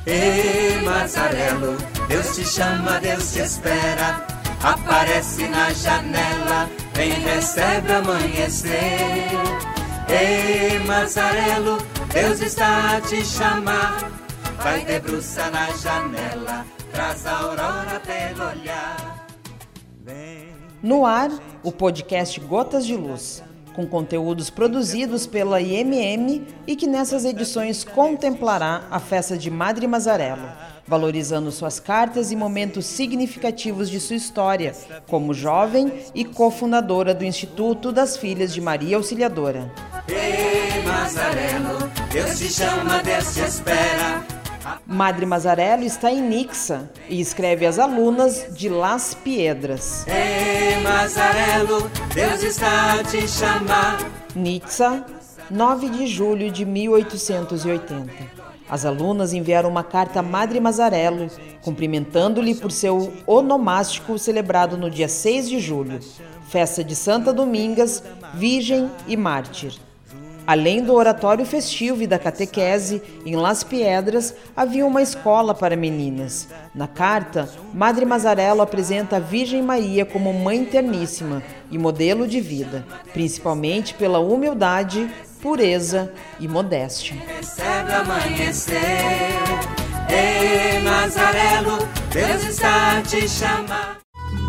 Ei, Mazarelo, Deus te chama, Deus te espera. Aparece na janela, vem, recebe o amanhecer. Ei, Mazarelo, Deus está a te chamar. Vai, debruça na janela, traz a aurora pelo olhar. No ar, o podcast Gotas de Luz, com conteúdos produzidos pela IMM e que nessas edições contemplará a festa de Madre Mazarelo, valorizando suas cartas e momentos significativos de sua história, como jovem e cofundadora do Instituto das Filhas de Maria Auxiliadora. Ei, Mazarelo, Deus te chama, Deus te espera. Madre Mazarelo está em Nixa e escreve às alunas de Las Piedras. Ei, Mazarelo, Deus está a te chamar. Nixa, 9 de julho de 1880. As alunas enviaram uma carta a Madre Mazarelo, cumprimentando-lhe por seu onomástico celebrado no dia 6 de julho, festa de Santa Domingas, Virgem e Mártir. Além do oratório festivo e da catequese, em Las Piedras havia uma escola para meninas. Na carta, Madre Mazarelo apresenta a Virgem Maria como mãe terníssima e modelo de vida, principalmente pela humildade, pureza e modéstia. Recebe o amanhecer. Ei, Mazarelo, Deus está a te chamar.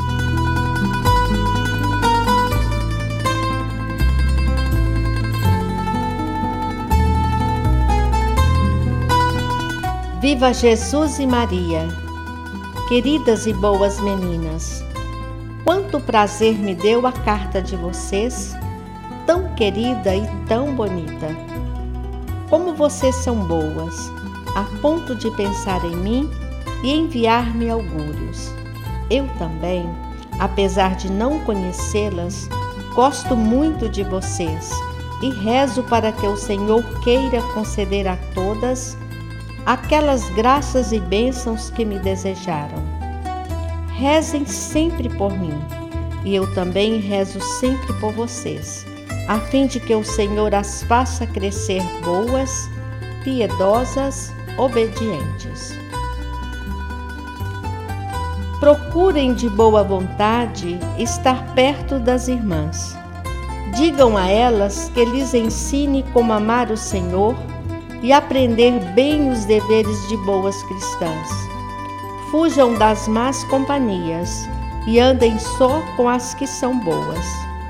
Viva Jesus e Maria! Queridas e boas meninas, quanto prazer me deu a carta de vocês, tão querida e tão bonita. Como vocês são boas, a ponto de pensar em mim e enviar-me augúrios. Eu também, apesar de não conhecê-las, gosto muito de vocês e rezo para que o Senhor queira conceder a todas aquelas graças e bênçãos que me desejaram. Rezem sempre por mim, e eu também rezo sempre por vocês, a fim de que o Senhor as faça crescer boas, piedosas, obedientes. Procurem de boa vontade estar perto das irmãs. Digam a elas que lhes ensine como amar o Senhor e aprender bem os deveres de boas cristãs. Fujam das más companhias e andem só com as que são boas.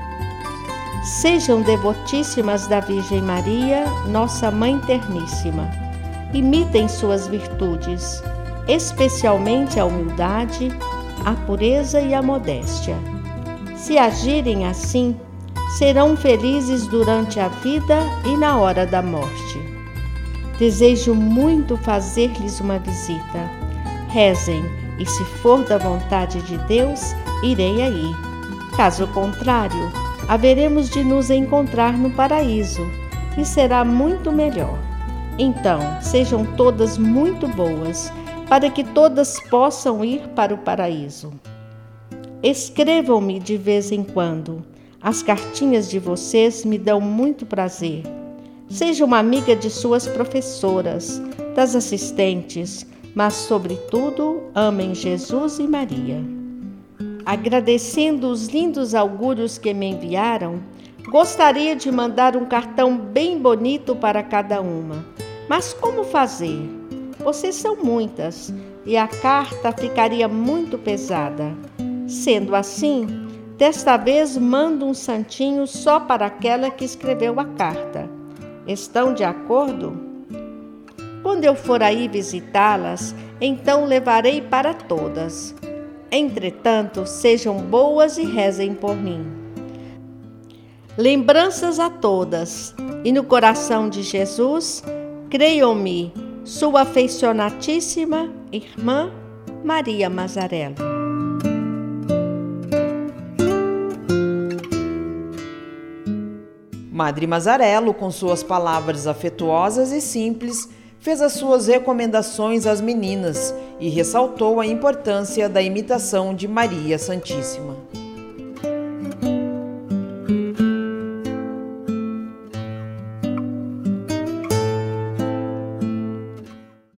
Sejam devotíssimas da Virgem Maria, nossa Mãe Terníssima. Imitem suas virtudes, especialmente a humildade, a pureza e a modéstia. Se agirem assim, serão felizes durante a vida e na hora da morte. Desejo muito fazer-lhes uma visita. Rezem, e se for da vontade de Deus, irei aí. Caso contrário, haveremos de nos encontrar no paraíso, e será muito melhor. Então, sejam todas muito boas, para que todas possam ir para o paraíso. Escrevam-me de vez em quando. As cartinhas de vocês me dão muito prazer. Seja uma amiga de suas professoras, das assistentes, mas, sobretudo, amem Jesus e Maria. Agradecendo os lindos augúrios que me enviaram, gostaria de mandar um cartão bem bonito para cada uma. Mas como fazer? Vocês são muitas e a carta ficaria muito pesada. Sendo assim, desta vez mando um santinho só para aquela que escreveu a carta. Estão de acordo? Quando eu for aí visitá-las, então levarei para todas. Entretanto, sejam boas e rezem por mim. Lembranças a todas, e no coração de Jesus, creiam-me, sua afeicionatíssima irmã Maria Mazarelo. Madre Mazarelo, com suas palavras afetuosas e simples, fez as suas recomendações às meninas e ressaltou a importância da imitação de Maria Santíssima.